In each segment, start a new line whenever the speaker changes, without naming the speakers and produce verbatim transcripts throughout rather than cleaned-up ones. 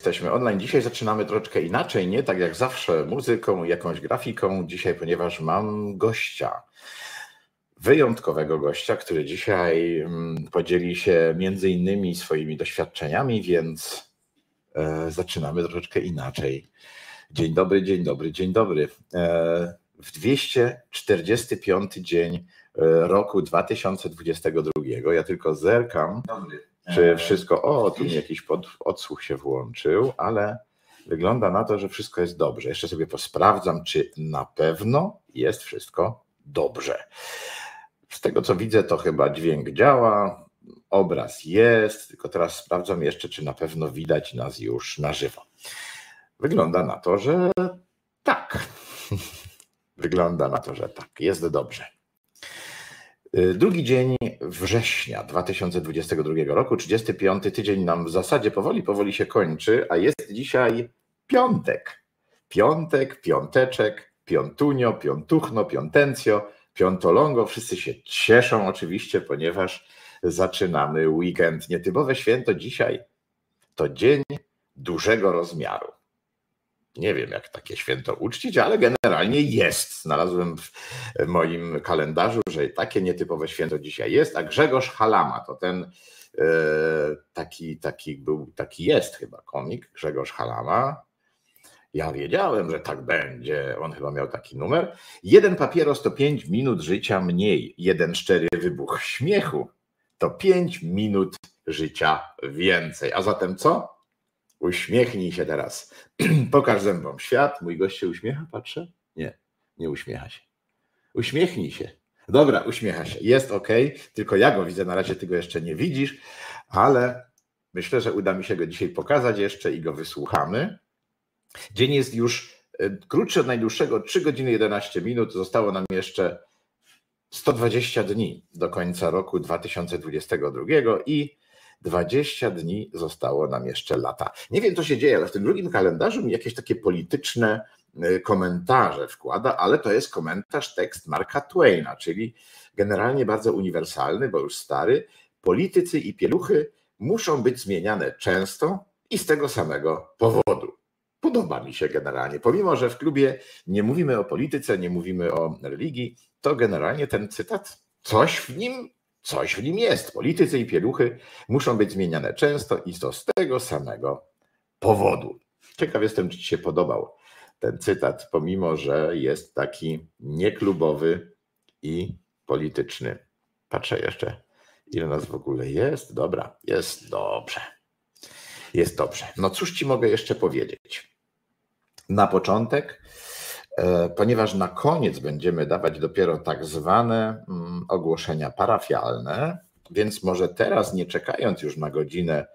Jesteśmy online. Dzisiaj zaczynamy troszeczkę inaczej, nie tak jak zawsze muzyką, jakąś grafiką. Dzisiaj, ponieważ mam gościa, wyjątkowego gościa, który dzisiaj podzieli się między innymi swoimi doświadczeniami, więc e, zaczynamy troszeczkę inaczej. Dzień dobry, dzień dobry, dzień dobry. E, w dwieście czterdziesty piąty dzień roku dwa tysiące dwudziestego drugiego, ja tylko zerkam, czy wszystko, o, tu mi jakiś pod, odsłuch się włączył, ale wygląda na to, że wszystko jest dobrze. Jeszcze sobie posprawdzam, czy na pewno jest wszystko dobrze. Z tego co widzę, to chyba dźwięk działa, obraz jest, tylko teraz sprawdzam jeszcze, czy na pewno widać nas już na żywo. Wygląda na to, że tak. Wygląda na to, że tak, jest dobrze. Drugi dzień września dwa tysiące dwudziestego drugiego roku, trzydziesty piąty tydzień nam w zasadzie powoli, powoli się kończy, a jest dzisiaj piątek. Piątek, piąteczek, piątunio, piątuchno, piątencjo, piątolongo. Wszyscy się cieszą oczywiście, ponieważ zaczynamy weekend. Nietypowe święto dzisiaj to dzień dużego rozmiaru. Nie wiem, jak takie święto uczcić, ale generalnie jest. Znalazłem w moim kalendarzu, że takie nietypowe święto dzisiaj jest, a Grzegorz Halama to ten e, taki, taki był, taki jest chyba komik, Grzegorz Halama. Ja wiedziałem, że tak będzie. On chyba miał taki numer. Jeden papieros to pięć minut życia mniej. Jeden szczery wybuch śmiechu to pięć minut życia więcej. A zatem co? Uśmiechnij się teraz. Pokaż zębom świat. Mój gość się uśmiecha, patrzę? Nie, nie uśmiecha się. Uśmiechnij się. Dobra, uśmiecha się. Jest ok, tylko ja go widzę, na razie ty go jeszcze nie widzisz, ale myślę, że uda mi się go dzisiaj pokazać jeszcze i go wysłuchamy. Dzień jest już krótszy od najdłuższego, trzy godziny jedenaście minut. Zostało nam jeszcze sto dwadzieścia dni do końca roku dwa tysiące dwudziestego drugiego i dwadzieścia dni zostało nam jeszcze lata. Nie wiem, co się dzieje, ale w tym drugim kalendarzu mi jakieś takie polityczne komentarze wkłada, ale to jest komentarz, tekst Marka Twaina, czyli generalnie bardzo uniwersalny, bo już stary. Politycy i pieluchy muszą być zmieniane często i z tego samego powodu. Podoba mi się generalnie. Pomimo, że w klubie nie mówimy o polityce, nie mówimy o religii, to generalnie ten cytat, coś w nim Coś w nim jest. Politycy i pieluchy muszą być zmieniane często i to z tego samego powodu. Ciekaw jestem, czy ci się podobał ten cytat, pomimo że jest taki nieklubowy i polityczny. Patrzę jeszcze, ile nas w ogóle jest. Dobra, jest dobrze. Jest dobrze. No cóż ci mogę jeszcze powiedzieć? Na początek, ponieważ na koniec będziemy dawać dopiero tak zwane ogłoszenia parafialne, więc może teraz, nie czekając już na godzinę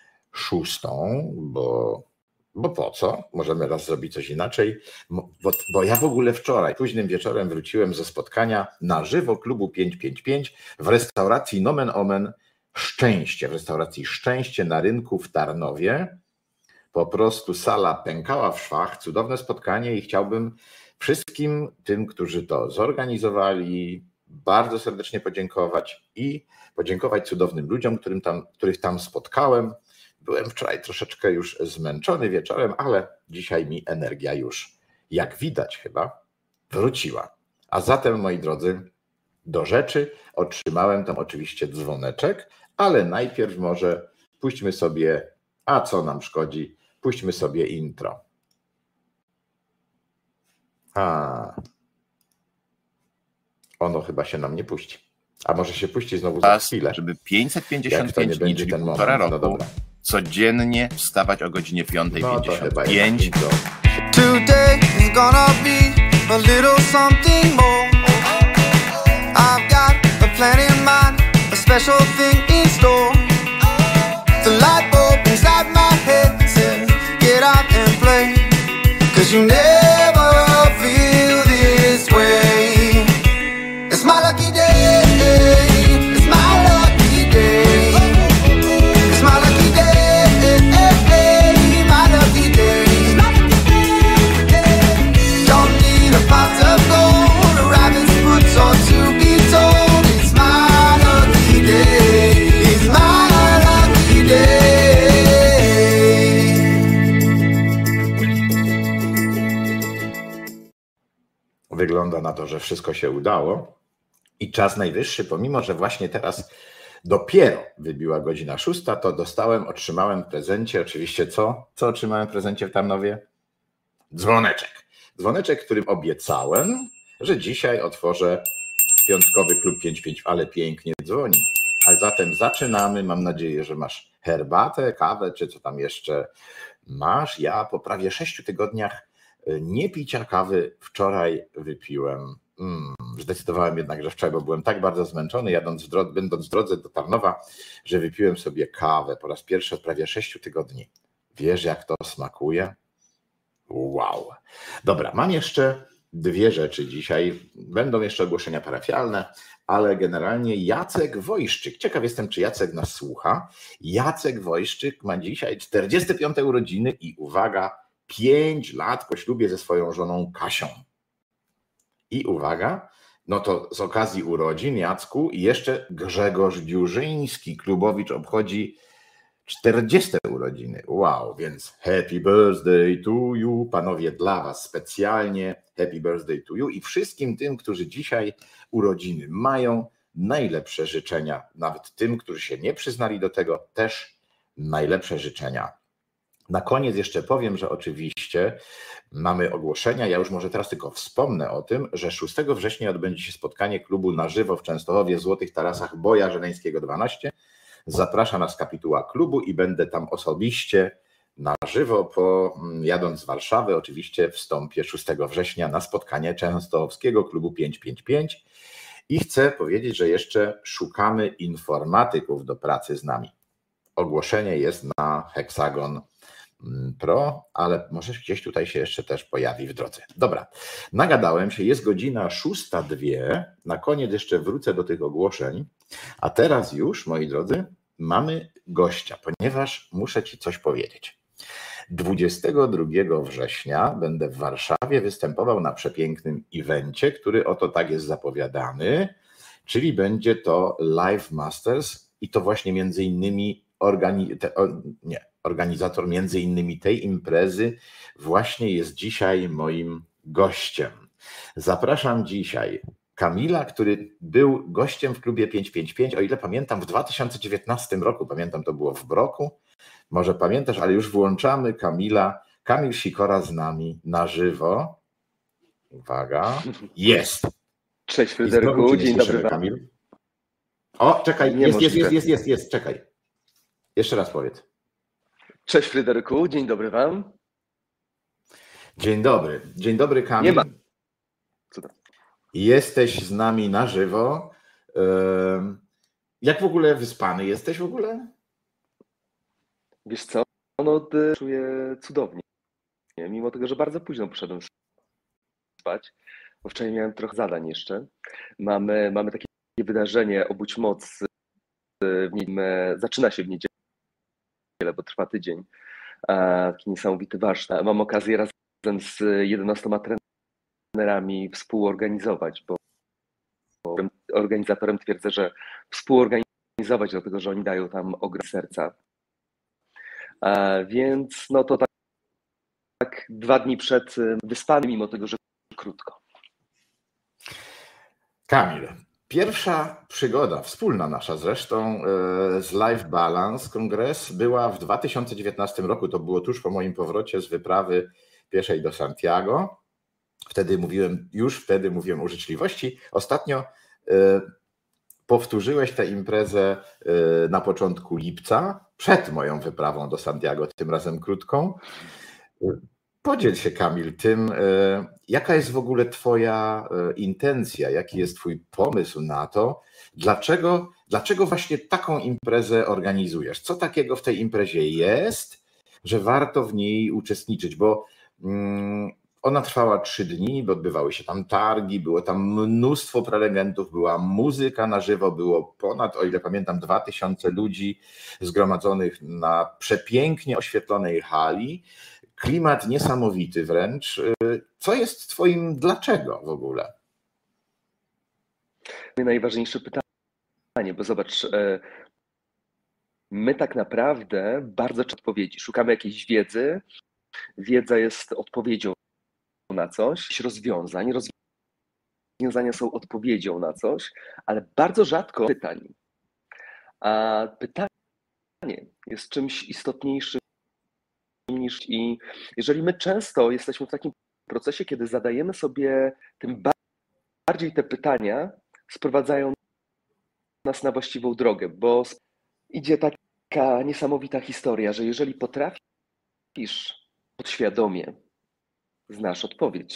szóstą, bo, bo po co? Możemy raz zrobić coś inaczej, bo, bo ja w ogóle wczoraj późnym wieczorem wróciłem ze spotkania na żywo klubu pięćset pięćdziesiąt pięć w restauracji Nomen Omen Szczęście, w restauracji Szczęście na rynku w Tarnowie. Po prostu sala pękała w szwach, cudowne spotkanie i chciałbym wszystkim tym, którzy to zorganizowali, bardzo serdecznie podziękować i podziękować cudownym ludziom, którym tam, których tam spotkałem. Byłem wczoraj troszeczkę już zmęczony wieczorem, ale dzisiaj mi energia już, jak widać chyba, wróciła. A zatem, moi drodzy, do rzeczy. Otrzymałem tam oczywiście dzwoneczek, ale najpierw może puśćmy sobie, a co nam szkodzi, puśćmy sobie intro. A, ono chyba się nam nie puści. A może się puści znowu za chwilę.
Żeby pięćset pięćdziesiąt pięć dni, czyli półtora roku, no codziennie wstawać o godzinie piąta pięćdziesiąt pięć.
No
Today is gonna be a little something more. I've got a plan in mind, a special thing in store. The light bulb inside my head says, get out and play. Cause you never feel this way. It's my lucky day. It's my lucky day. It's my lucky day. My lucky day. Don't need a pot of gold, a rabbit's foot or to be told. It's my lucky day. It's my lucky day.
wygląda na to, że wszystko się udało i czas najwyższy, pomimo że właśnie teraz dopiero wybiła godzina szósta, to dostałem, otrzymałem w prezencie, oczywiście co? Co otrzymałem w prezencie w Tarnowie? Dzwoneczek. Dzwoneczek, którym obiecałem, że dzisiaj otworzę piątkowy klub pięć pięć, ale pięknie dzwoni. A zatem zaczynamy. Mam nadzieję, że masz herbatę, kawę, czy co tam jeszcze masz. Ja po prawie sześciu tygodniach nie picia kawy wczoraj wypiłem. Mm, zdecydowałem jednak, że wczoraj, bo byłem tak bardzo zmęczony, jadąc w drodze, będąc w drodze do Tarnowa, że wypiłem sobie kawę po raz pierwszy od prawie sześciu tygodni. Wiesz, jak to smakuje? Wow. Dobra, mam jeszcze dwie rzeczy dzisiaj. Będą jeszcze ogłoszenia parafialne, ale generalnie Jacek Wojszczyk. Ciekaw jestem, czy Jacek nas słucha. Jacek Wojszczyk ma dzisiaj czterdzieste piąte urodziny i uwaga, pięć lat po ślubie ze swoją żoną Kasią. I uwaga, no to z okazji urodzin Jacku i jeszcze Grzegorz Dziurzyński, klubowicz, obchodzi czterdzieste urodziny. Wow, więc happy birthday to you, panowie, dla was specjalnie happy birthday to you i wszystkim tym, którzy dzisiaj urodziny mają, najlepsze życzenia. Nawet tym, którzy się nie przyznali do tego, też najlepsze życzenia. Na koniec jeszcze powiem, że oczywiście mamy ogłoszenia. Ja już może teraz tylko wspomnę o tym, że szóstego września odbędzie się spotkanie klubu na żywo w Częstochowie w Złotych Tarasach Boja Żeleńskiego dwanaście. Zaprasza nas kapituła klubu i będę tam osobiście na żywo, po, jadąc z Warszawy, oczywiście wstąpię szóstego września na spotkanie Częstochowskiego klubu pięć pięć pięć i chcę powiedzieć, że jeszcze szukamy informatyków do pracy z nami. Ogłoszenie jest na Hexagon Pro, ale może gdzieś tutaj się jeszcze też pojawi w drodze. Dobra, nagadałem się, jest godzina szósta dwie, na koniec jeszcze wrócę do tych ogłoszeń, a teraz już, moi drodzy, mamy gościa, ponieważ muszę ci coś powiedzieć. dwudziestego drugiego września będę w Warszawie występował na przepięknym evencie, który oto tak jest zapowiadany, czyli będzie to Live Masters i to właśnie między innymi organi- te, o, nie, organizator między innymi tej imprezy właśnie jest dzisiaj moim gościem. Zapraszam dzisiaj Kamila, który był gościem w klubie pięć pięć pięć, o ile pamiętam, w dwa tysiące dziewiętnastym roku, pamiętam, to było w Broku, może pamiętasz, ale już włączamy Kamila. Kamil Sikora z nami na żywo. Uwaga, jest.
Cześć Fryderyku, dzień dobry.
Kamil. O, czekaj, jest, jest, jest, jest, jest, jest, czekaj. Jeszcze raz powiedz.
Cześć Fryderyku, dzień dobry wam.
Dzień dobry, dzień dobry Kamil.
Nie ma.
Jesteś z nami na żywo. Jak w ogóle wyspany jesteś w ogóle?
Wiesz co, no czuję cudownie. Mimo tego, że bardzo późno poszedłem spać, bo wczoraj miałem trochę zadań jeszcze. Mamy, mamy takie wydarzenie Obudź Moc. W niedzielę, zaczyna się w niedzielę, bo trwa tydzień. Taki niesamowity warsztat. Mam okazję razem z jedenastoma trenerami współorganizować, bo organizatorem twierdzę, że współorganizować, dlatego że oni dają tam ogrom serca. Więc no to tak, tak dwa dni przed wyspami, mimo tego, że krótko.
Kamil, pierwsza przygoda, wspólna nasza zresztą, z Live Balance Kongres była w dwa tysiące dziewiętnastym roku. To było tuż po moim powrocie z wyprawy pieszej do Santiago. Wtedy mówiłem, już wtedy mówiłem o życzliwości. Ostatnio powtórzyłeś tę imprezę na początku lipca, przed moją wyprawą do Santiago, tym razem krótką. Podziel się, Kamil, tym, jaka jest w ogóle twoja intencja, jaki jest twój pomysł na to, dlaczego, dlaczego właśnie taką imprezę organizujesz? Co takiego w tej imprezie jest, że warto w niej uczestniczyć? Bo ona trwała trzy dni, bo odbywały się tam targi, było tam mnóstwo prelegentów, była muzyka na żywo, było ponad, o ile pamiętam, dwa tysiące ludzi zgromadzonych na przepięknie oświetlonej hali. Klimat niesamowity wręcz. Co jest twoim dlaczego w ogóle?
Najważniejsze pytanie, bo zobacz, my tak naprawdę bardzo często odpowiedzi, szukamy jakiejś wiedzy, wiedza jest odpowiedzią na coś, rozwiązań, rozwiązania są odpowiedzią na coś, ale bardzo rzadko pytań. A pytanie jest czymś istotniejszym niż i jeżeli my często jesteśmy w takim procesie, kiedy zadajemy sobie tym bardziej te pytania, sprowadzają nas na właściwą drogę, bo idzie taka niesamowita historia, że jeżeli potrafisz podświadomie, znasz odpowiedź.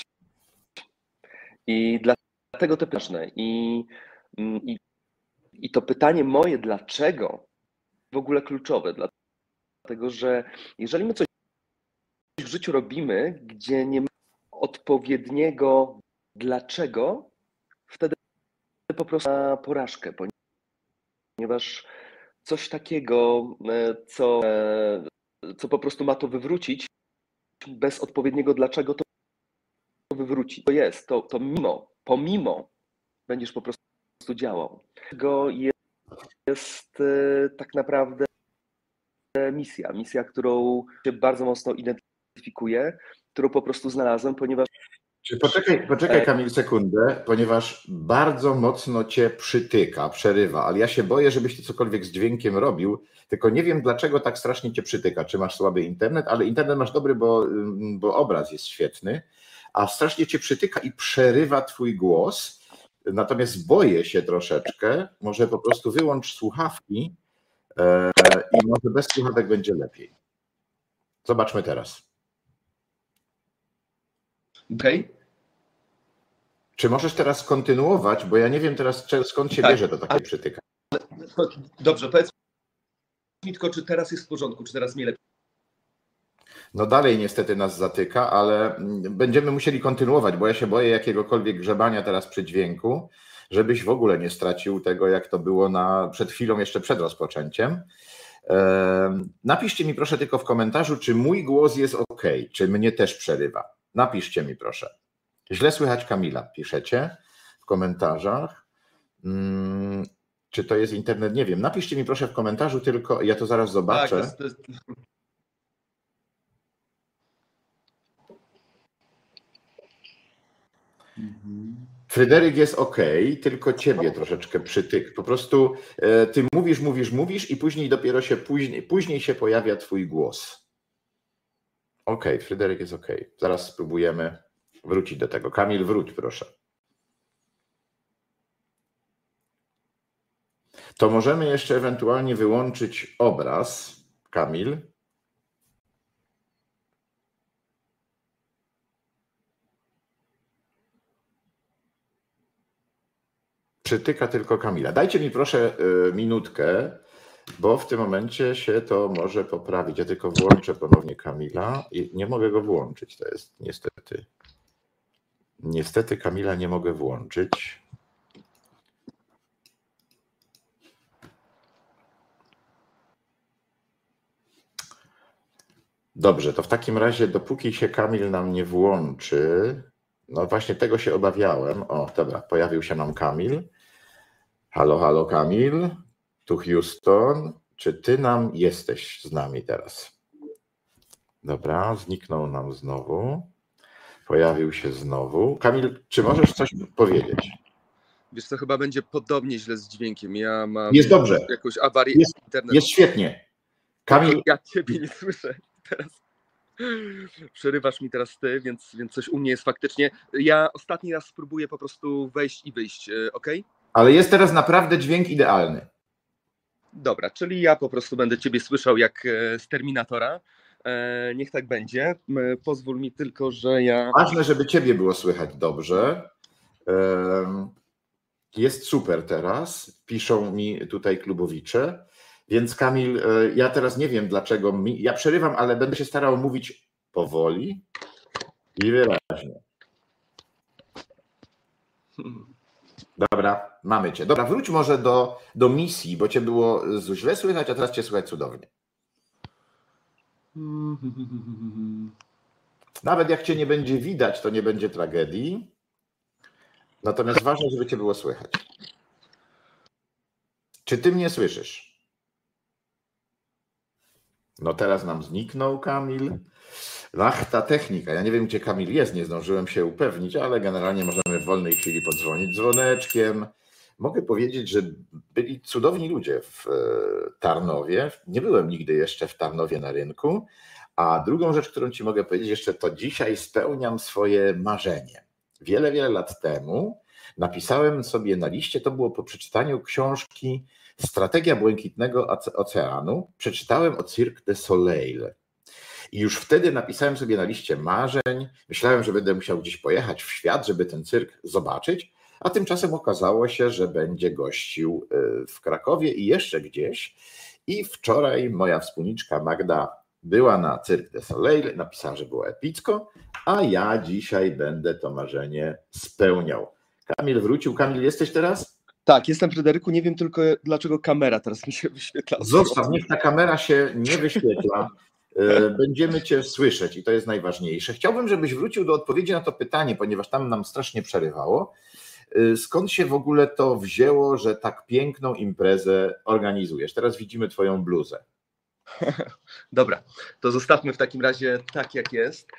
I dlatego to ważne. I, i, I to pytanie moje, dlaczego, w ogóle kluczowe, dlatego że jeżeli my coś w życiu robimy, gdzie nie ma odpowiedniego dlaczego, wtedy po prostu na porażkę, ponieważ coś takiego, co, co po prostu ma to wywrócić, bez odpowiedniego dlaczego to wywróci. To jest, to, to mimo, pomimo będziesz po prostu działał. Tego jest, jest tak naprawdę misja, misja, którą się bardzo mocno identyfikuję, którą po prostu znalazłem, ponieważ...
Poczekaj, poczekaj Kamil sekundę, ponieważ bardzo mocno cię przytyka, przerywa, ale ja się boję, żebyś ty cokolwiek z dźwiękiem robił, tylko nie wiem dlaczego tak strasznie cię przytyka. Czy masz słaby internet, ale internet masz dobry, bo, bo obraz jest świetny, a strasznie cię przytyka i przerywa twój głos, natomiast boję się troszeczkę, może po prostu wyłącz słuchawki e, i może bez słuchawek będzie lepiej. Zobaczmy teraz.
Okej. Okay.
Czy możesz teraz kontynuować, bo ja nie wiem teraz skąd się tak, bierze to takie ale... przytyka.
Dobrze, powiedz mi tylko, czy teraz jest w porządku, czy teraz mnie lepiej?
No dalej niestety nas zatyka, ale będziemy musieli kontynuować, bo ja się boję jakiegokolwiek grzebania teraz przy dźwięku, żebyś w ogóle nie stracił tego, jak to było na, przed chwilą, jeszcze przed rozpoczęciem. Napiszcie mi proszę tylko w komentarzu, czy mój głos jest ok, czy mnie też przerywa. Napiszcie mi proszę. Źle słychać Kamila, piszecie w komentarzach. Hmm, czy to jest internet? Nie wiem. Napiszcie mi proszę w komentarzu tylko, ja to zaraz zobaczę. Tak, to jest, to jest... Fryderyk jest ok, tylko ciebie troszeczkę przytyk. Po prostu e, ty mówisz, mówisz, mówisz i później dopiero się później, później się pojawia twój głos. Ok, Fryderyk jest ok. Zaraz spróbujemy wrócić do tego. Kamil, wróć proszę. To możemy jeszcze ewentualnie wyłączyć obraz. Kamil. Przytyka tylko Kamila. Dajcie mi proszę minutkę, bo w tym momencie się to może poprawić. Ja tylko włączę ponownie Kamila i nie mogę go włączyć. To jest niestety. Niestety Kamila nie mogę włączyć. Dobrze, to w takim razie dopóki się Kamil nam nie włączy, no właśnie tego się obawiałem. O, dobra, pojawił się nam Kamil. Halo, halo Kamil, tu Houston. Czy ty nam jesteś z nami teraz? Dobra, zniknął nam znowu. Pojawił się znowu. Kamil, czy możesz coś powiedzieć?
Wiesz co, chyba będzie podobnie źle z dźwiękiem. Ja mam
jest dobrze.
jakąś awarię
jest,
internetu.
Jest świetnie. Kamil...
Ja ciebie nie słyszę teraz. Przerywasz mi teraz ty, więc, więc coś u mnie jest faktycznie. Ja ostatni raz spróbuję po prostu wejść i wyjść, ok?
Ale jest teraz naprawdę dźwięk idealny.
Dobra, czyli ja po prostu będę ciebie słyszał jak z Terminatora. Niech tak będzie. Pozwól mi tylko, że ja...
Ważne, żeby ciebie było słychać dobrze. Jest super teraz. Piszą mi tutaj klubowicze. Więc Kamil, ja teraz nie wiem dlaczego. Mi... Ja przerywam, ale będę się starał mówić powoli i wyraźnie. Dobra, mamy cię. Dobra, wróć może do, do misji, bo cię było źle słychać, a teraz cię słychać cudownie. Nawet jak cię nie będzie widać, to nie będzie tragedii. Natomiast ważne, żeby cię było słychać. Czy ty mnie słyszysz? No teraz nam zniknął Kamil. Ach, ta technika. Ja nie wiem, gdzie Kamil jest, nie zdążyłem się upewnić, ale generalnie możemy w wolnej chwili podzwonić dzwoneczkiem. Mogę powiedzieć, że byli cudowni ludzie w Tarnowie. Nie byłem nigdy jeszcze w Tarnowie na rynku. A drugą rzecz, którą ci mogę powiedzieć jeszcze, to dzisiaj spełniam swoje marzenie. Wiele, wiele lat temu napisałem sobie na liście, to było po przeczytaniu książki Strategia Błękitnego Oceanu. Przeczytałem o Cirque du Soleil. I już wtedy napisałem sobie na liście marzeń. Myślałem, że będę musiał gdzieś pojechać w świat, żeby ten cyrk zobaczyć. A tymczasem okazało się, że będzie gościł w Krakowie i jeszcze gdzieś. I wczoraj moja wspólniczka Magda była na Cirque du Soleil, napisała, że było epicko, a ja dzisiaj będę to marzenie spełniał. Kamil wrócił. Kamil, jesteś teraz?
Tak, jestem, Fryderyku. Nie wiem tylko, dlaczego kamera teraz mi się wyświetla.
Zostaw, niech ta kamera się nie wyświetla. Będziemy cię słyszeć i to jest najważniejsze. Chciałbym, żebyś wrócił do odpowiedzi na to pytanie, ponieważ tam nam strasznie przerywało. Skąd się w ogóle to wzięło, że tak piękną imprezę organizujesz? Teraz widzimy twoją bluzę.
Dobra, to zostawmy w takim razie tak, jak jest.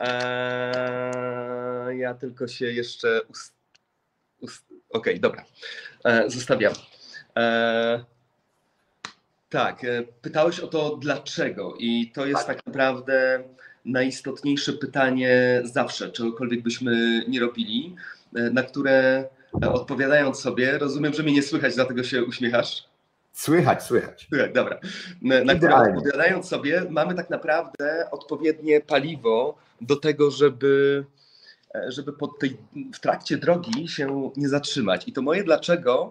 Eee, ja tylko się jeszcze... Ust... Ust... Okej, okay, dobra. Eee, zostawiam. Eee, tak, pytałeś o to dlaczego i to jest tak naprawdę najistotniejsze pytanie zawsze, czegokolwiek byśmy nie robili, na które odpowiadając sobie, rozumiem, że mnie nie słychać, dlatego się uśmiechasz.
Słychać, słychać.
Słychać, dobra. Na które odpowiadając sobie, mamy tak naprawdę odpowiednie paliwo do tego, żeby, żeby pod tej, w trakcie drogi się nie zatrzymać. I to moje dlaczego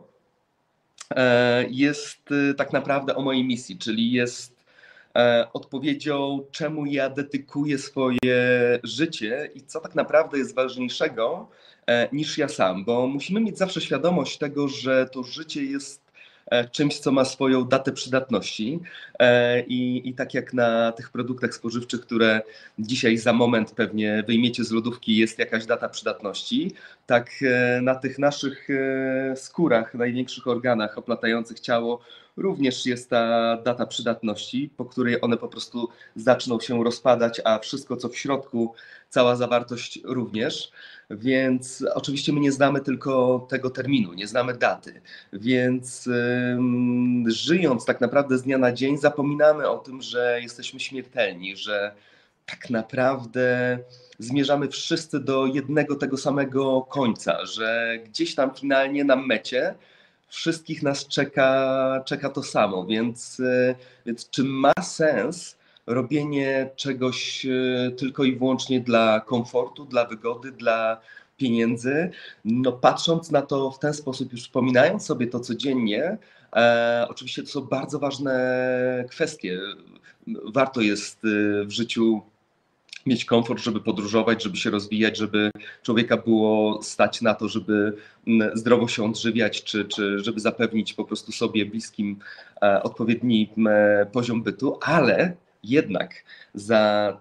jest tak naprawdę o mojej misji, czyli jest odpowiedzią, czemu ja dedykuję swoje życie i co tak naprawdę jest ważniejszego niż ja sam, bo musimy mieć zawsze świadomość tego, że to życie jest czymś, co ma swoją datę przydatności i, i tak jak na tych produktach spożywczych, które dzisiaj za moment pewnie wyjmiecie z lodówki, jest jakaś data przydatności, tak na tych naszych skórach, największych organach oplatających ciało również jest ta data przydatności, po której one po prostu zaczną się rozpadać, a wszystko co w środku, cała zawartość również. Więc oczywiście my nie znamy tylko tego terminu, nie znamy daty, więc um, żyjąc tak naprawdę z dnia na dzień zapominamy o tym, że jesteśmy śmiertelni, że tak naprawdę zmierzamy wszyscy do jednego tego samego końca, że gdzieś tam finalnie na mecie wszystkich nas czeka, czeka to samo, więc, więc czy ma sens robienie czegoś tylko i wyłącznie dla komfortu, dla wygody, dla pieniędzy? No patrząc na to w ten sposób, już wspominając sobie to codziennie, e, oczywiście to są bardzo ważne kwestie. Warto jest w życiu mieć komfort, żeby podróżować, żeby się rozwijać, żeby człowieka było stać na to, żeby zdrowo się odżywiać, czy, czy żeby zapewnić po prostu sobie bliskim e, odpowiedni e, poziom bytu, ale jednak za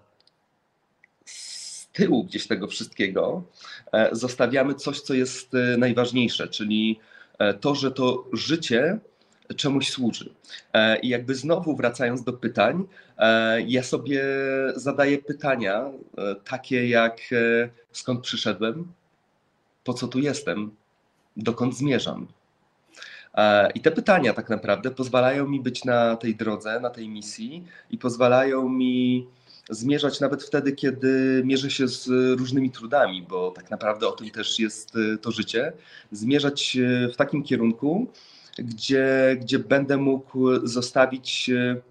z tyłu gdzieś tego wszystkiego e, zostawiamy coś, co jest e, najważniejsze, czyli e, to, że to życie czemuś służy. I jakby znowu wracając do pytań, ja sobie zadaję pytania takie jak skąd przyszedłem, po co tu jestem, dokąd zmierzam. I te pytania tak naprawdę pozwalają mi być na tej drodze, na tej misji i pozwalają mi zmierzać nawet wtedy, kiedy mierzę się z różnymi trudami, bo tak naprawdę o tym też jest to życie, zmierzać w takim kierunku, Gdzie, gdzie będę mógł zostawić,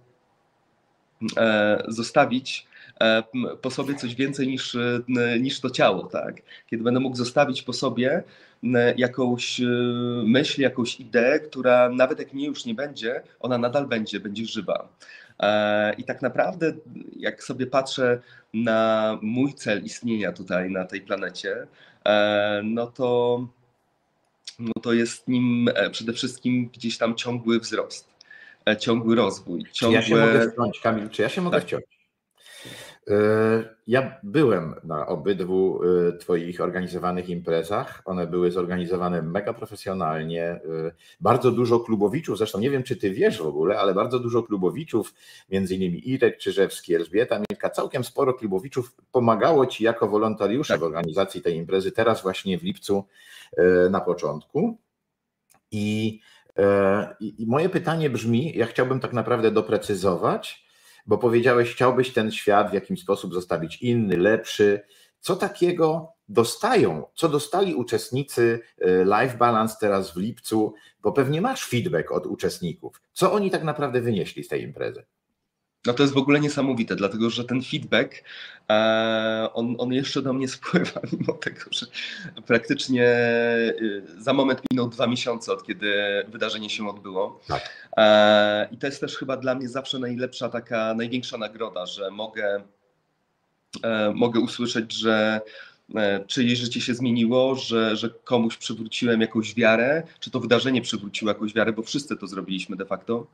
e, zostawić e, po sobie coś więcej niż, niż to ciało, tak? Kiedy będę mógł zostawić po sobie jakąś myśl, jakąś ideę, która nawet jak mnie już nie będzie, ona nadal będzie, będzie żywa. E, I tak naprawdę jak sobie patrzę na mój cel istnienia tutaj na tej planecie, e, no to no to jest nim przede wszystkim gdzieś tam ciągły wzrost, ciągły rozwój. Ciągłe...
Czy ja się mogę wciąć, Kamil, czy ja się mogę tak. wciąć? Ja byłem na obydwu Twoich organizowanych imprezach. One były zorganizowane mega profesjonalnie. Bardzo dużo klubowiczów, zresztą nie wiem, czy Ty wiesz w ogóle, ale bardzo dużo klubowiczów, między innymi Irek Czyżewski, Elżbieta Mielka, całkiem sporo klubowiczów pomagało Ci jako wolontariusze w organizacji tej imprezy, teraz właśnie w lipcu na początku. I, i moje pytanie brzmi, ja chciałbym tak naprawdę doprecyzować, bo powiedziałeś, chciałbyś ten świat w jakiś sposób zostawić inny, lepszy. Co takiego dostają, co dostali uczestnicy Life Balance teraz w lipcu, bo pewnie masz feedback od uczestników. Co oni tak naprawdę wynieśli z tej imprezy?
No to jest w ogóle niesamowite, dlatego że ten feedback, on, on jeszcze do mnie spływa, mimo tego, że praktycznie za moment minął dwa miesiące od kiedy wydarzenie się odbyło. Tak. I to jest też chyba dla mnie zawsze najlepsza, taka największa nagroda, że mogę, mogę usłyszeć, że czyjeś życie się zmieniło, że, że komuś przywróciłem jakąś wiarę, czy to wydarzenie przywróciło jakąś wiarę, bo wszyscy to zrobiliśmy de facto.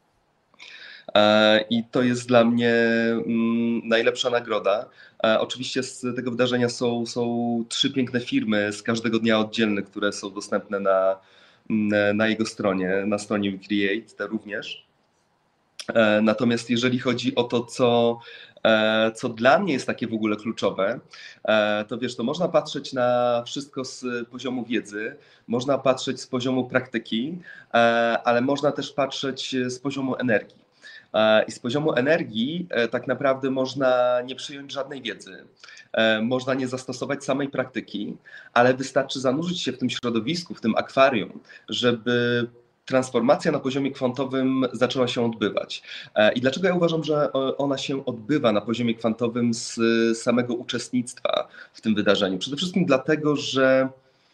I to jest dla mnie najlepsza nagroda. Oczywiście z tego wydarzenia są, są trzy piękne firmy z każdego dnia oddzielne, które są dostępne na, na jego stronie, na stronie WeCreate, te również. Natomiast jeżeli chodzi o to, co, co dla mnie jest takie w ogóle kluczowe, to wiesz, to można patrzeć na wszystko z poziomu wiedzy, można patrzeć z poziomu praktyki, ale można też patrzeć z poziomu energii. I z poziomu energii tak naprawdę można nie przyjąć żadnej wiedzy, można nie zastosować samej praktyki, ale wystarczy zanurzyć się w tym środowisku, w tym akwarium, żeby transformacja na poziomie kwantowym zaczęła się odbywać. I dlaczego ja uważam, że ona się odbywa na poziomie kwantowym z samego uczestnictwa w tym wydarzeniu? Przede wszystkim dlatego, że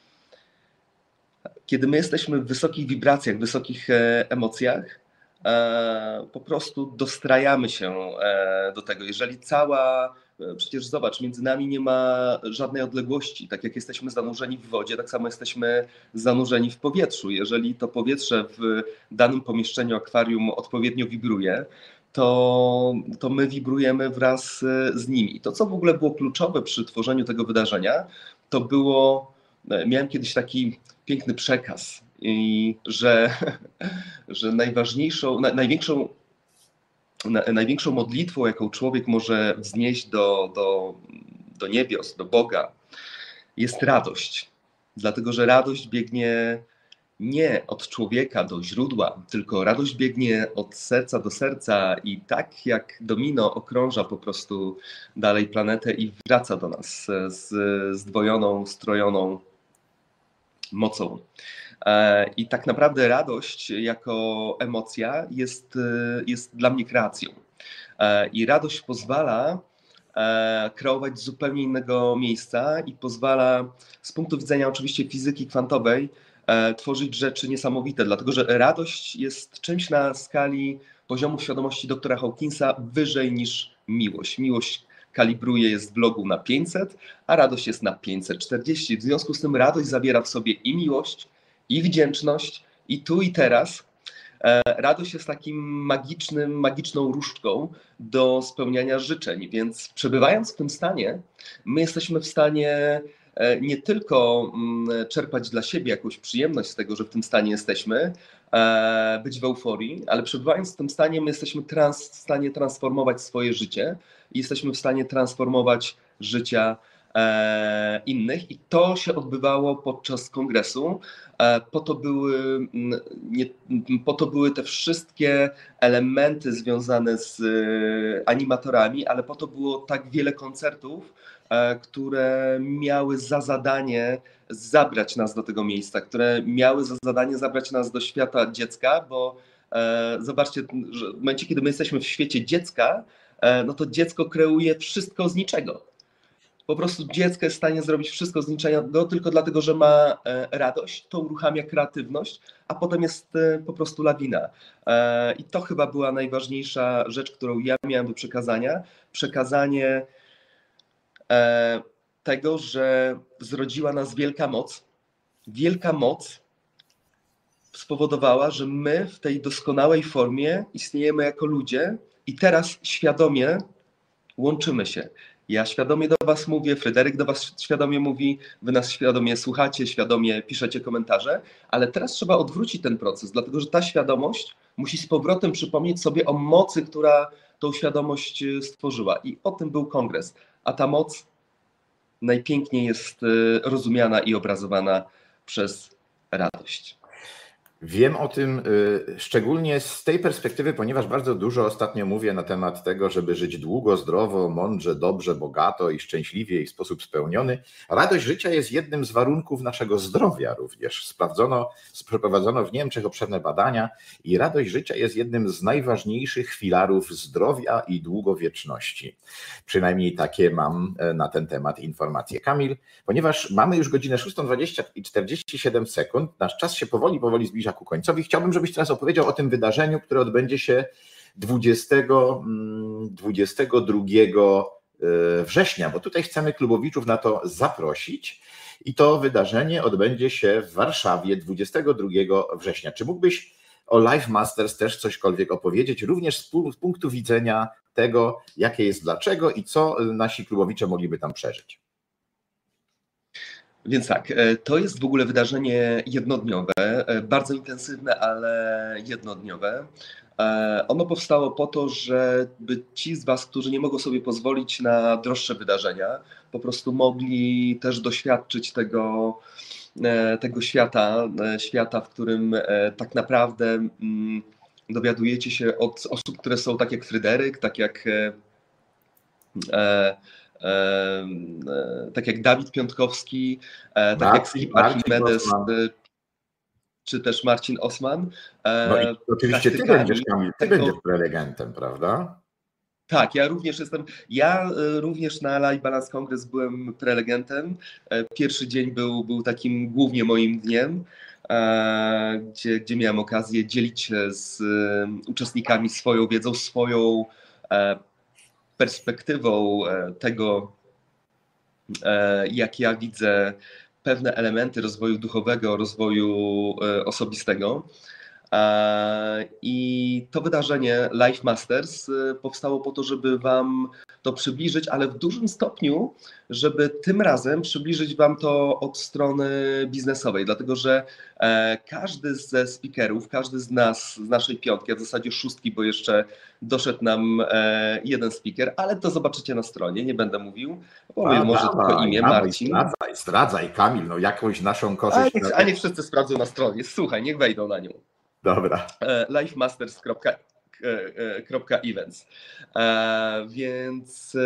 kiedy my jesteśmy w wysokich wibracjach, w wysokich emocjach, po prostu dostrajamy się do tego. Jeżeli cała, przecież zobacz, między nami nie ma żadnej odległości. Tak jak jesteśmy zanurzeni w wodzie, tak samo jesteśmy zanurzeni w powietrzu. Jeżeli to powietrze w danym pomieszczeniu akwarium odpowiednio wibruje, to, to my wibrujemy wraz z nimi. I to, co w ogóle było kluczowe przy tworzeniu tego wydarzenia, to było, miałem kiedyś taki piękny przekaz, i że, że najważniejszą, na, największą, na, największą modlitwą, jaką człowiek może wznieść do, do, do niebios, do Boga, jest radość. Dlatego, że radość biegnie nie od człowieka do źródła, tylko radość biegnie od serca do serca i tak jak domino okrąża po prostu dalej planetę i wraca do nas z zdwojoną, strojoną mocą. I tak naprawdę radość jako emocja jest, jest dla mnie kreacją. I radość pozwala kreować z zupełnie innego miejsca i pozwala z punktu widzenia oczywiście fizyki kwantowej tworzyć rzeczy niesamowite, dlatego że radość jest czymś na skali poziomu świadomości doktora Hawkinsa wyżej niż miłość. Miłość kalibruje jest w blogu na pięćset, a radość jest na pięćset czterdzieści. W związku z tym radość zawiera w sobie i miłość, i wdzięczność, i tu i teraz. Radość jest takim magicznym, magiczną różdżką do spełniania życzeń, więc przebywając w tym stanie, my jesteśmy w stanie nie tylko czerpać dla siebie jakąś przyjemność z tego, że w tym stanie jesteśmy, być w euforii, ale przebywając w tym stanie, my jesteśmy trans, w stanie transformować swoje życie i jesteśmy w stanie transformować życia innych i to się odbywało podczas kongresu. Po to były, nie, po to były te wszystkie elementy związane z animatorami, ale po to było tak wiele koncertów, które miały za zadanie zabrać nas do tego miejsca, które miały za zadanie zabrać nas do świata dziecka, bo zobaczcie, że w momencie, kiedy my jesteśmy w świecie dziecka, no to dziecko kreuje wszystko z niczego. Po prostu dziecko jest w stanie zrobić wszystko z niczego tylko dlatego, że ma radość, to uruchamia kreatywność, a potem jest po prostu lawina. I to chyba była najważniejsza rzecz, którą ja miałem do przekazania. Przekazanie tego, że zrodziła nas wielka moc. Wielka moc spowodowała, że my w tej doskonałej formie istniejemy jako ludzie i teraz świadomie łączymy się. Ja świadomie do was mówię, Fryderyk do was świadomie mówi, wy nas świadomie słuchacie, świadomie piszecie komentarze, ale teraz trzeba odwrócić ten proces, dlatego że ta świadomość musi z powrotem przypomnieć sobie o mocy, która tą świadomość stworzyła. I o tym był kongres. A ta moc najpiękniej jest rozumiana i obrazowana przez radość.
Wiem o tym szczególnie z tej perspektywy, ponieważ bardzo dużo ostatnio mówię na temat tego, żeby żyć długo, zdrowo, mądrze, dobrze, bogato i szczęśliwie i w sposób spełniony. Radość życia jest jednym z warunków naszego zdrowia również. Sprawdzono, przeprowadzono w Niemczech obszerne badania i radość życia jest jednym z najważniejszych filarów zdrowia i długowieczności. Przynajmniej takie mam na ten temat informacje. Kamil, ponieważ mamy już godzinę szóstą dwadzieścia i czterdzieści siedem sekund, nasz czas się powoli, powoli zbliża ku końcowi. Chciałbym, żebyś teraz opowiedział o tym wydarzeniu, które odbędzie się dwudziestego, dwudziestego drugiego września, bo tutaj chcemy klubowiczów na to zaprosić i to wydarzenie odbędzie się w Warszawie dwudziestego drugiego września. Czy mógłbyś o Life Masters też cośkolwiek opowiedzieć, również z punktu widzenia tego, jakie jest dlaczego i co nasi klubowicze mogliby tam przeżyć?
Więc tak, to jest w ogóle wydarzenie jednodniowe, bardzo intensywne, ale jednodniowe. Ono powstało po to, żeby ci z was, którzy nie mogą sobie pozwolić na droższe wydarzenia, po prostu mogli też doświadczyć tego, tego świata, świata, w którym tak naprawdę dowiadujecie się od osób, które są tak jak Fryderyk, tak jak tak jak Dawid Piątkowski, tak Marcin, jak Skip Archimedes, czy też Marcin Osman.
No i oczywiście ty będziesz, Kamil, ty będziesz prelegentem, prawda?
Tak, ja również jestem, ja również na Life Balance Congress byłem prelegentem. Pierwszy dzień był, był takim głównie moim dniem, gdzie, gdzie miałem okazję dzielić się z uczestnikami swoją wiedzą, swoją perspektywą tego, jak ja widzę pewne elementy rozwoju duchowego, rozwoju osobistego. I to wydarzenie Life Masters powstało po to, żeby wam to przybliżyć, ale w dużym stopniu, żeby tym razem przybliżyć wam to od strony biznesowej, dlatego że każdy ze speakerów, każdy z nas, z naszej piątki, a w zasadzie szóstki, bo jeszcze doszedł nam jeden speaker, ale to zobaczycie na stronie, nie będę mówił, powiem może dawaj, tylko imię, dawaj, Marcin.
Zdradzaj, zdradzaj, Kamil, no jakąś naszą korzyść.
A niech, a niech wszyscy sprawdzą na stronie, słuchaj, niech wejdą na nią.
Dobra.
lifemasters kropka events. Więc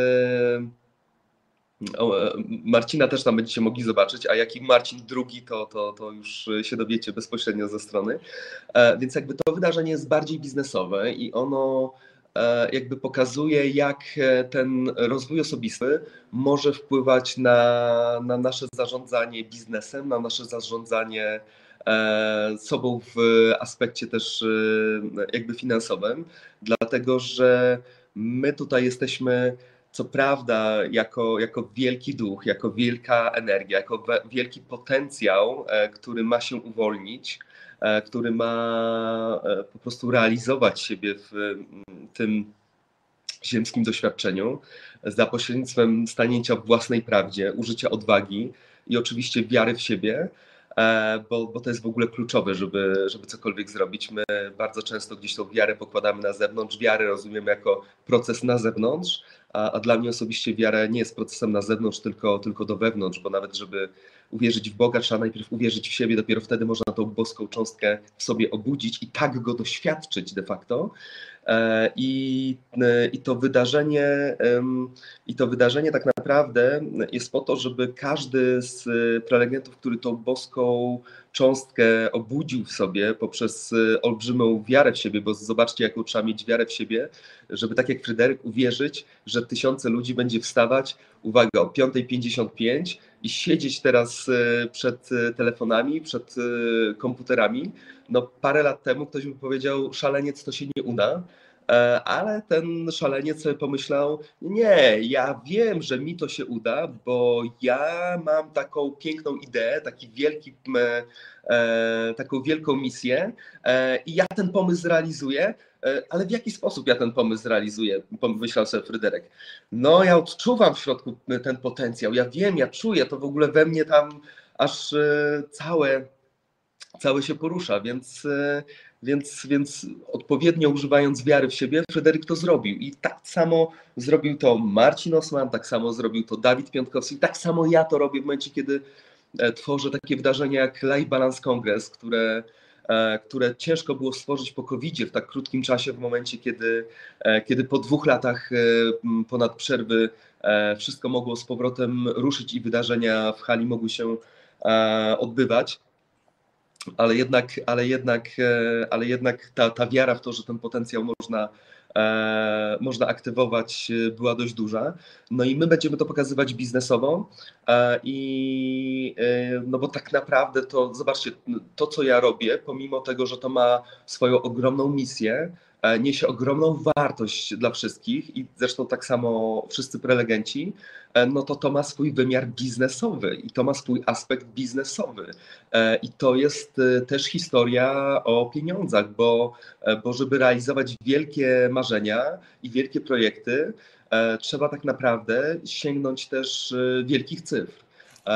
Marcina też tam będziecie mogli zobaczyć, a jaki Marcin drugi, to, to, to już się dowiecie bezpośrednio ze strony. Więc jakby to wydarzenie jest bardziej biznesowe i ono jakby pokazuje, jak ten rozwój osobisty może wpływać na, na nasze zarządzanie biznesem, na nasze zarządzanie sobą w aspekcie też jakby finansowym, dlatego że my tutaj jesteśmy co prawda jako, jako wielki duch, jako wielka energia, jako wielki potencjał, który ma się uwolnić, który ma po prostu realizować siebie w tym ziemskim doświadczeniu za pośrednictwem stanięcia w własnej prawdzie, użycia odwagi i oczywiście wiary w siebie, Bo, bo to jest w ogóle kluczowe, żeby, żeby cokolwiek zrobić. My bardzo często gdzieś tą wiarę pokładamy na zewnątrz. Wiarę rozumiemy jako proces na zewnątrz, a, a dla mnie osobiście wiara nie jest procesem na zewnątrz, tylko, tylko do wewnątrz, bo nawet żeby uwierzyć w Boga, trzeba najpierw uwierzyć w siebie, dopiero wtedy można tą boską cząstkę w sobie obudzić i tak go doświadczyć de facto. I, i, to wydarzenie, I to wydarzenie tak naprawdę jest po to, żeby każdy z prelegentów, który tą boską cząstkę obudził w sobie poprzez olbrzymią wiarę w siebie, bo zobaczcie, jaką trzeba mieć wiarę w siebie, żeby tak jak Fryderyk uwierzyć, że tysiące ludzi będzie wstawać, uwaga, o piąta pięćdziesiąt pięć i siedzieć teraz przed telefonami, przed komputerami. No parę lat temu ktoś by powiedział, szaleniec, to się nie uda. Ale ten szaleniec sobie pomyślał, nie, ja wiem, że mi to się uda, bo ja mam taką piękną ideę, taki wielki, e, taką wielką misję e, i ja ten pomysł zrealizuję, ale w jaki sposób ja ten pomysł realizuję, pomyślał sobie Fryderyk. No ja odczuwam w środku ten potencjał, ja wiem, ja czuję, to w ogóle we mnie tam aż całe, całe się porusza, więc, więc, więc odpowiednio używając wiary w siebie, Fryderyk to zrobił i tak samo zrobił to Marcin Osman, tak samo zrobił to Dawid Piątkowski, tak samo ja to robię w momencie, kiedy tworzę takie wydarzenia jak Life Balance Congress, które które ciężko było stworzyć po kowidzie w tak krótkim czasie, w momencie, kiedy, kiedy po dwóch latach ponad przerwy wszystko mogło z powrotem ruszyć i wydarzenia w hali mogły się odbywać. Ale jednak, ale jednak, ale jednak ta, ta wiara w to, że ten potencjał można, e, można aktywować, była dość duża. No i my będziemy to pokazywać biznesowo e, i e, no bo tak naprawdę to, zobaczcie, to co ja robię, pomimo tego, że to ma swoją ogromną misję, e, niesie ogromną wartość dla wszystkich i zresztą tak samo wszyscy prelegenci, no to to ma swój wymiar biznesowy i to ma swój aspekt biznesowy. I to jest też historia o pieniądzach, bo, bo żeby realizować wielkie marzenia i wielkie projekty, trzeba tak naprawdę sięgnąć też wielkich cyfr,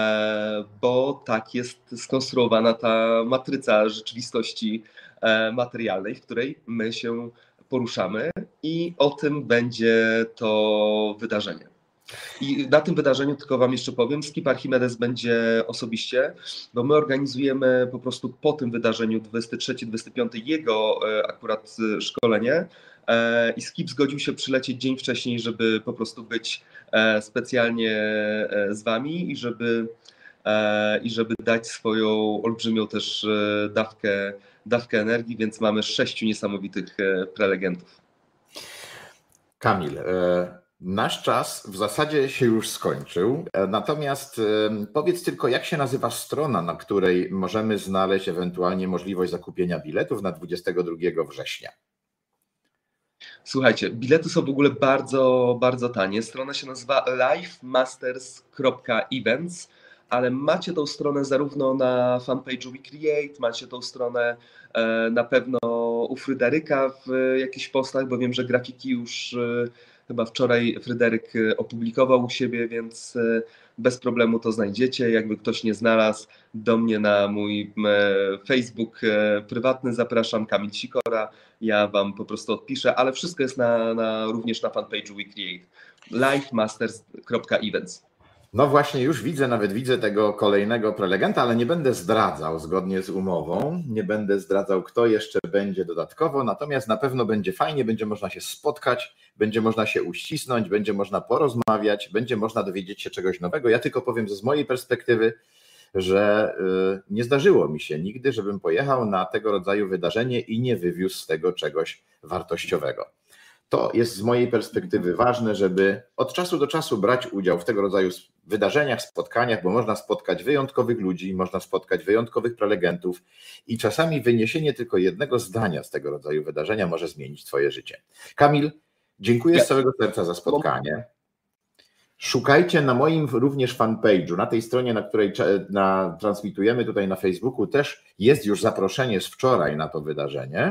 bo tak jest skonstruowana ta matryca rzeczywistości materialnej, w której my się poruszamy i o tym będzie to wydarzenie. I na tym wydarzeniu, tylko wam jeszcze powiem, Skip Archimedes będzie osobiście, bo my organizujemy po prostu po tym wydarzeniu dwudziestego trzeciego dwudziestego piątego jego akurat szkolenie i Skip zgodził się przylecieć dzień wcześniej, żeby po prostu być specjalnie z wami i żeby, i żeby dać swoją olbrzymią też dawkę, dawkę energii, więc mamy sześciu niesamowitych prelegentów.
Kamil, nasz czas w zasadzie się już skończył, natomiast powiedz tylko, jak się nazywa strona, na której możemy znaleźć ewentualnie możliwość zakupienia biletów na dwudziestego drugiego września?
Słuchajcie, bilety są w ogóle bardzo, bardzo tanie. Strona się nazywa lifemasters kropka events, ale macie tą stronę zarówno na fanpage'u WeCreate, macie tą stronę na pewno u Fryderyka w jakichś postach, bo wiem, że grafiki już chyba wczoraj Fryderyk opublikował u siebie, więc bez problemu to znajdziecie. Jakby ktoś nie znalazł, do mnie na mój Facebook prywatny zapraszam, Kamil Sikora, ja wam po prostu odpiszę, ale wszystko jest na, na, również na fanpage'u WeCreate. lifemasters kropka events.
No właśnie, już widzę, nawet widzę tego kolejnego prelegenta, ale nie będę zdradzał zgodnie z umową, nie będę zdradzał, kto jeszcze będzie dodatkowo, natomiast na pewno będzie fajnie, będzie można się spotkać, będzie można się uścisnąć, będzie można porozmawiać, będzie można dowiedzieć się czegoś nowego. Ja tylko powiem z mojej perspektywy, że nie zdarzyło mi się nigdy, żebym pojechał na tego rodzaju wydarzenie i nie wywiózł z tego czegoś wartościowego. To jest z mojej perspektywy ważne, żeby od czasu do czasu brać udział w tego rodzaju wydarzeniach, spotkaniach, bo można spotkać wyjątkowych ludzi, można spotkać wyjątkowych prelegentów i czasami wyniesienie tylko jednego zdania z tego rodzaju wydarzenia może zmienić twoje życie. Kamil, dziękuję z całego serca za spotkanie. Szukajcie na moim również fanpage'u, na tej stronie, na której na, transmitujemy tutaj na Facebooku, też jest już zaproszenie z wczoraj na to wydarzenie.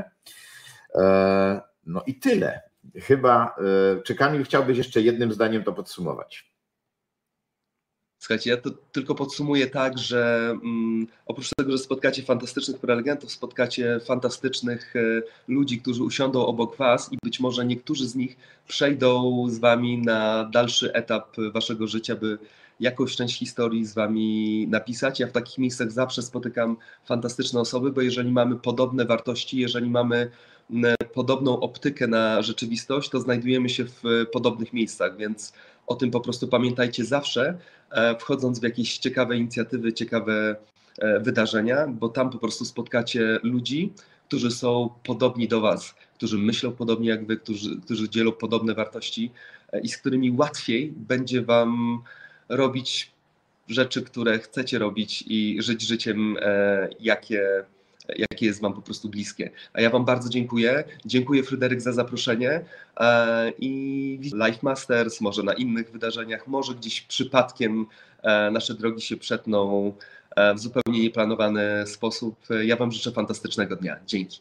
No i tyle. Chyba, czy Kamil chciałbyś jeszcze jednym zdaniem to podsumować?
Słuchajcie, ja to tylko podsumuję tak, że um, oprócz tego, że spotkacie fantastycznych prelegentów, spotkacie fantastycznych e, ludzi, którzy usiądą obok was i być może niektórzy z nich przejdą z wami na dalszy etap waszego życia, by jakąś część historii z wami napisać. Ja w takich miejscach zawsze spotykam fantastyczne osoby, bo jeżeli mamy podobne wartości, jeżeli mamy podobną optykę na rzeczywistość, to znajdujemy się w podobnych miejscach, więc o tym po prostu pamiętajcie zawsze, wchodząc w jakieś ciekawe inicjatywy, ciekawe wydarzenia, bo tam po prostu spotkacie ludzi, którzy są podobni do was, którzy myślą podobnie jak wy, którzy, którzy dzielą podobne wartości i z którymi łatwiej będzie wam robić rzeczy, które chcecie robić i żyć życiem, jakie jakie jest wam po prostu bliskie. A ja wam bardzo dziękuję. Dziękuję Fryderyk za zaproszenie i Life Masters, może na innych wydarzeniach, może gdzieś przypadkiem nasze drogi się przetną w zupełnie nieplanowany sposób. Ja wam życzę fantastycznego dnia. Dzięki.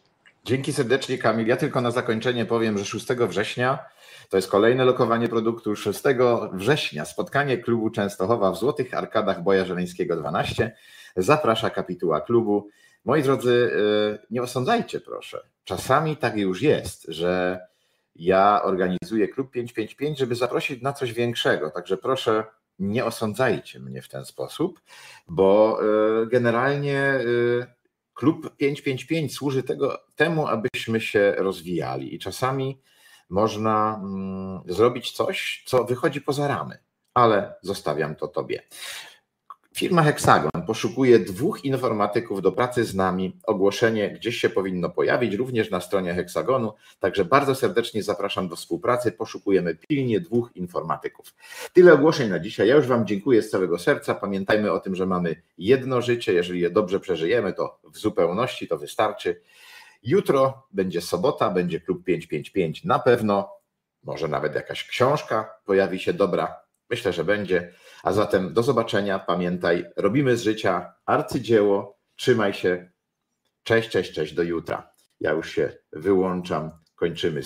Dzięki serdecznie, Kamil. Ja tylko na zakończenie powiem, że szóstego września to jest kolejne lokowanie produktu. szóstego września spotkanie klubu Częstochowa w Złotych Arkadach Boja Żeleńskiego dwanaście. Zaprasza kapituła klubu. Moi drodzy, nie osądzajcie proszę. Czasami tak już jest, że ja organizuję klub pięć pięć pięć, żeby zaprosić na coś większego. Także proszę, nie osądzajcie mnie w ten sposób, bo generalnie klub pięć pięć pięć służy tego, temu, abyśmy się rozwijali i czasami można mm, zrobić coś, co wychodzi poza ramy, ale zostawiam to tobie. Firma Heksagon poszukuje dwóch informatyków do pracy z nami. Ogłoszenie gdzieś się powinno pojawić, również na stronie Heksagonu. Także bardzo serdecznie zapraszam do współpracy. Poszukujemy pilnie dwóch informatyków. Tyle ogłoszeń na dzisiaj. Ja już wam dziękuję z całego serca. Pamiętajmy o tym, że mamy jedno życie. Jeżeli je dobrze przeżyjemy, to w zupełności to wystarczy. Jutro będzie sobota, będzie klub pięć pięć pięć na pewno. Może nawet jakaś książka pojawi się dobra. Myślę, że będzie. A zatem do zobaczenia. Pamiętaj, robimy z życia arcydzieło. Trzymaj się. Cześć, cześć, cześć. Do jutra. Ja już się wyłączam. Kończymy.